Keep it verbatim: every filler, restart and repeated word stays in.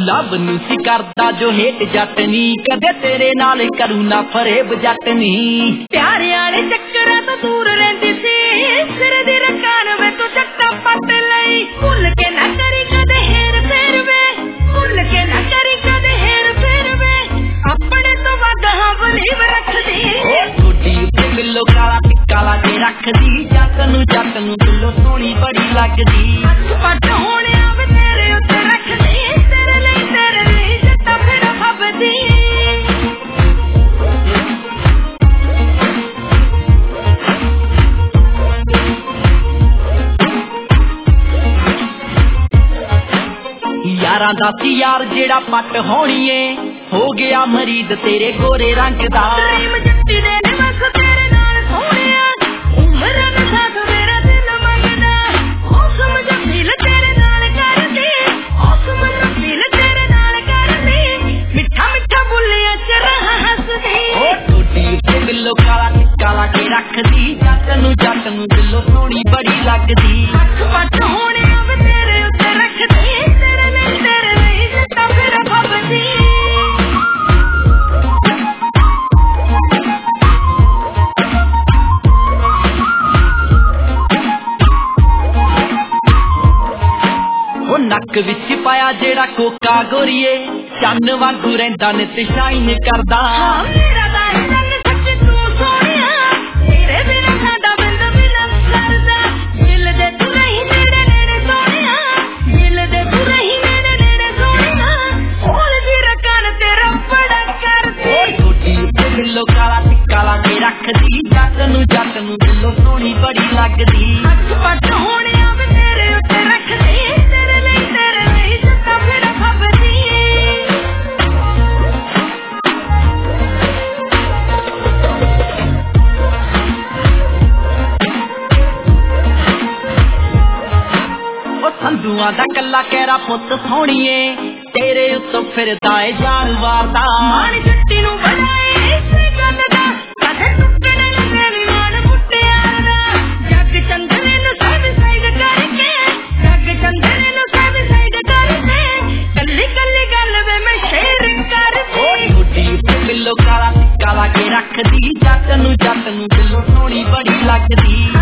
Love नू सी करदा जो हेट जट नी, कदे तेरे नाल करूं ना फरेब जट नी। प्यार वाले चक्करां तो दूर रहिंदी सी, सिर दी रकान वे तू चट्टा पट लई। भुल के ना करी कदे हेर फेर वे, भुल के ना करी कदे हेर फेर वे, अपने तो वध हां बलीव रखदी। गोडी उत्ते बिल्लो काला टिक्का ला के रखदी, जट नू जट नू बिल्लो सोहणी बड़ी लगदी। पट होने आवे तेरे उत्ते रखदी, तेरे लई तेरे लई जट्टा फिर फबदी। यारां दा सी यार जेड़ा पट होणीए, हो गया मरीद तेरे गोरे रंग दा। प्रेम जट्टी दे ने बस तेरे नाल सोहणिया, उम्र दा साथ मेरा दिल मंगदा। ओ समझ फील तेरे नाल करदी, ओ समझ फील तेरे नाल करदी, मिठा मिठा बुलियां च रहा हसदी। ओ गोडी उत्ते बिल्लो काला टिक्का ला के रखदी, जट नू जट नू बिल्लो सोहणी बड़ी लगदी। पट होने आवे तेरे उत्ते रखदी, तेरे लई तेरे लई जट्टा फिर फबदी। नक विच पाया जेड़ा कोका गोरीए, चन्न वांगू रहिंदा नित शाइन करदा। हाँ मेरा दाई रंग सच तू सोहणिया, तेरे बिना साडा बिंद भी ना सरदा। दिल दे तू रही मेरे नेड़े सोहणिया, दिल दे तू रही मेरे नेड़े सोहणिया, होल दी रकान तेरा बड़ा करदी। गोडी उत्ते बिल्लो काला टिक्का ला के रखदी, जट नू जट नू बिल्लो सोहणी बड़ी लगदी। पट होने आवे तेरे उत्ते रखदी, तेरे लई तेरे लई जट्टा फिर फबदी। ओ संधुआं दा कल्ला कहरा पुੱਤ सोहणीए, तेरे उत्तों फिरदा ए जान वारदा। माण जट्टी नू बनाए इसे गल दा, कदे टुकड़े न तेरी माण मुटियार दा। जग चंदने नू सब साइड करके, जग चंदने नू सब साइड करके, कल्ली कल्ली गल वे मैं शेर करदी। गोडी उत्ते बिल्लो काला टिक्का ला के रखदी, जट नू जट नू बिल्लो सोहणी बड़ी लगदी।